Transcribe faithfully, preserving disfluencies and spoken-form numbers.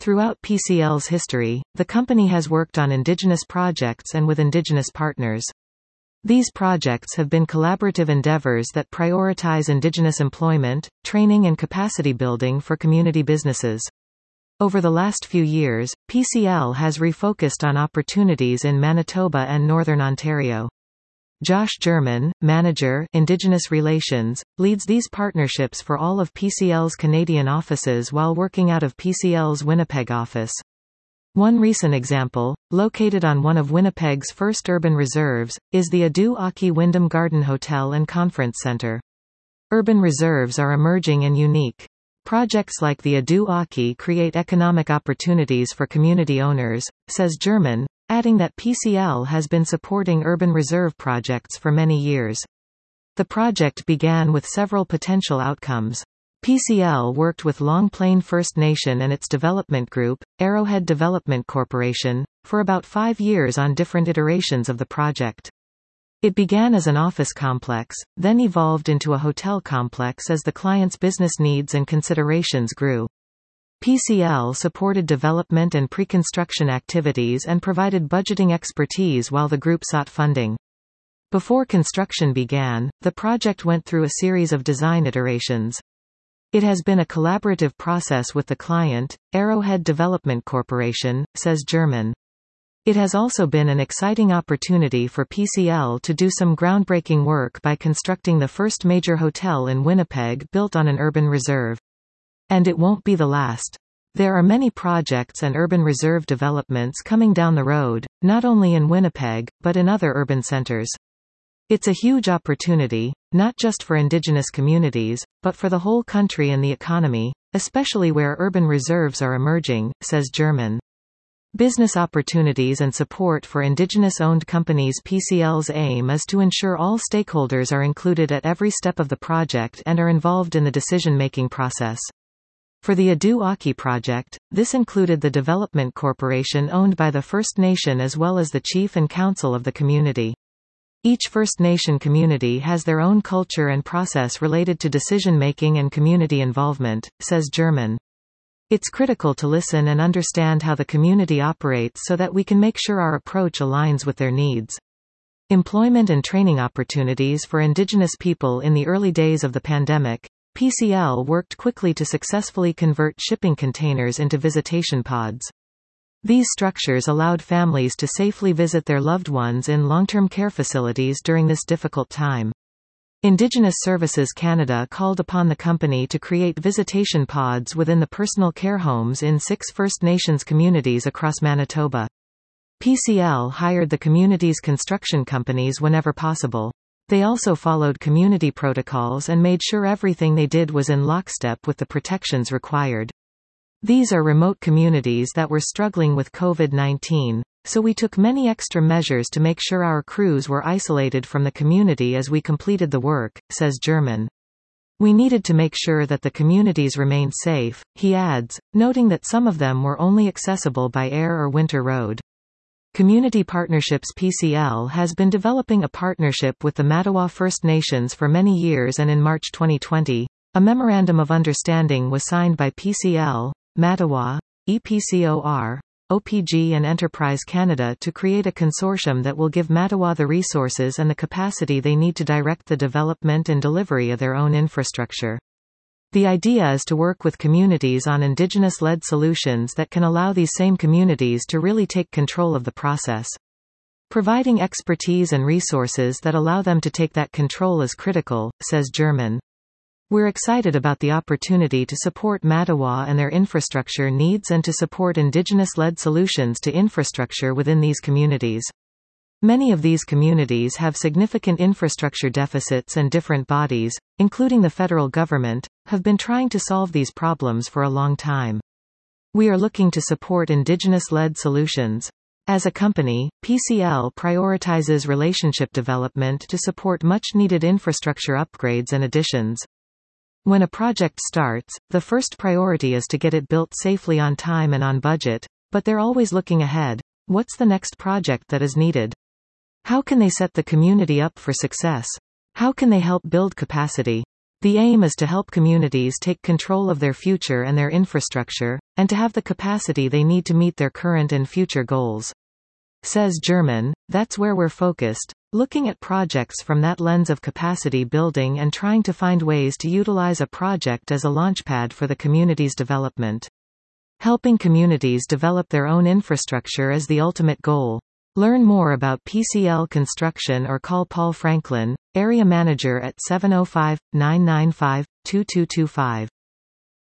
Throughout P C L's history, the company has worked on indigenous projects and with indigenous partners. These projects have been collaborative endeavors that prioritize indigenous employment, training and capacity building for community businesses. Over the last few years, P C L has refocused on opportunities in Manitoba and Northern Ontario. Josh German, Manager, Indigenous Relations, leads these partnerships for all of P C L's Canadian offices while working out of P C L's Winnipeg office. One recent example, located on one of Winnipeg's first urban reserves, is the Adoo-Aki Wyndham Garden Hotel and Conference Centre. Urban reserves are emerging and unique. Projects like the Adoo-Aki create economic opportunities for community owners, says German, adding that P C L has been supporting urban reserve projects for many years. The project began with several potential outcomes. P C L worked with Long Plain First Nation and its development group, Arrowhead Development Corporation, for about five years on different iterations of the project. It began as an office complex, then evolved into a hotel complex as the client's business needs and considerations grew. P C L supported development and pre-construction activities and provided budgeting expertise while the group sought funding. Before construction began, the project went through a series of design iterations. It has been a collaborative process with the client, Arrowhead Development Corporation, says German. It has also been an exciting opportunity for P C L to do some groundbreaking work by constructing the first major hotel in Winnipeg built on an urban reserve. And it won't be the last. There are many projects and urban reserve developments coming down the road, not only in Winnipeg, but in other urban centres. It's a huge opportunity, not just for Indigenous communities, but for the whole country and the economy, especially where urban reserves are emerging, says German. Business opportunities and support for Indigenous-owned companies. P C L's aim is to ensure all stakeholders are included at every step of the project and are involved in the decision-making process. For the Adoo-Aki project, this included the development corporation owned by the First Nation as well as the chief and council of the community. Each First Nation community has their own culture and process related to decision-making and community involvement, says German. It's critical to listen and understand how the community operates so that we can make sure our approach aligns with their needs. Employment and training opportunities for Indigenous people. In the early days of the pandemic, P C L worked quickly to successfully convert shipping containers into visitation pods. These structures allowed families to safely visit their loved ones in long-term care facilities during this difficult time. Indigenous Services Canada called upon the company to create visitation pods within the personal care homes in six First Nations communities across Manitoba. P C L hired the community's construction companies whenever possible. They also followed community protocols and made sure everything they did was in lockstep with the protections required. These are remote communities that were struggling with COVID nineteen, so we took many extra measures to make sure our crews were isolated from the community as we completed the work, says German. We needed to make sure that the communities remained safe, he adds, noting that some of them were only accessible by air or winter road. Community Partnerships. P C L has been developing a partnership with the Mattawa First Nations for many years, and in March twenty twenty, a Memorandum of Understanding was signed by P C L, Mattawa, E P C O R, O P G and Enterprise Canada to create a consortium that will give Mattawa the resources and the capacity they need to direct the development and delivery of their own infrastructure. The idea is to work with communities on Indigenous-led solutions that can allow these same communities to really take control of the process. Providing expertise and resources that allow them to take that control is critical, says German. We're excited about the opportunity to support Mattawa and their infrastructure needs and to support Indigenous-led solutions to infrastructure within these communities. Many of these communities have significant infrastructure deficits, and different bodies, including the federal government, have been trying to solve these problems for a long time. We are looking to support Indigenous-led solutions. As a company, P C L prioritizes relationship development to support much-needed infrastructure upgrades and additions. When a project starts, the first priority is to get it built safely on time and on budget, but they're always looking ahead. What's the next project that is needed? How can they set the community up for success? How can they help build capacity? The aim is to help communities take control of their future and their infrastructure, and to have the capacity they need to meet their current and future goals. Says German, that's where we're focused, looking at projects from that lens of capacity building and trying to find ways to utilize a project as a launchpad for the community's development. Helping communities develop their own infrastructure is the ultimate goal. Learn more about P C L Construction or call Paul Franklin, Area Manager at seven oh five, nine nine five, two two two five.